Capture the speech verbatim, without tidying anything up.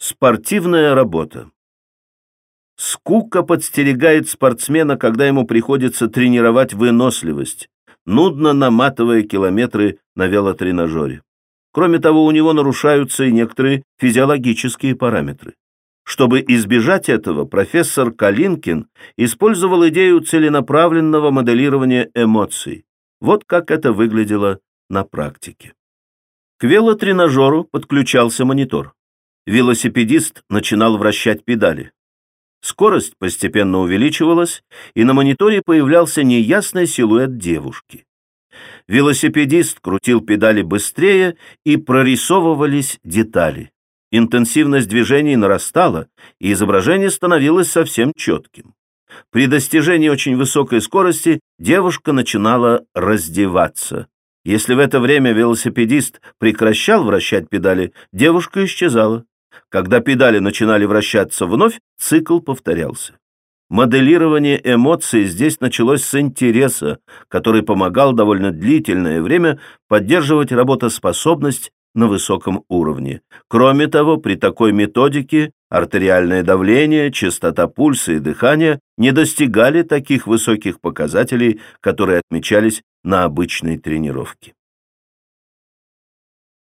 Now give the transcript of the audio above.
Спортивная работа. Скука подстерегает спортсмена, когда ему приходится тренировать выносливость, нудно наматывая километры на велотренажере. Кроме того, у него нарушаются и некоторые физиологические параметры. Чтобы избежать этого, профессор Калинкин использовал идею целенаправленного моделирования эмоций. Вот как это выглядело на практике. К велотренажеру подключался монитор. Велосипедист начинал вращать педали. Скорость постепенно увеличивалась, и на мониторе появлялся неясный силуэт девушки. Велосипедист крутил педали быстрее, и прорисовывались детали. Интенсивность движений нарастала, и изображение становилось совсем четким. При достижении очень высокой скорости девушка начинала раздеваться. Если в это время велосипедист прекращал вращать педали, девушка исчезала. Когда педали начинали вращаться вновь, цикл повторялся. Моделирование эмоций здесь началось с интереса, который помогал довольно длительное время поддерживать работоспособность на высоком уровне. Кроме того, при такой методике артериальное давление, частота пульса и дыхания не достигали таких высоких показателей, которые отмечались на обычной тренировке.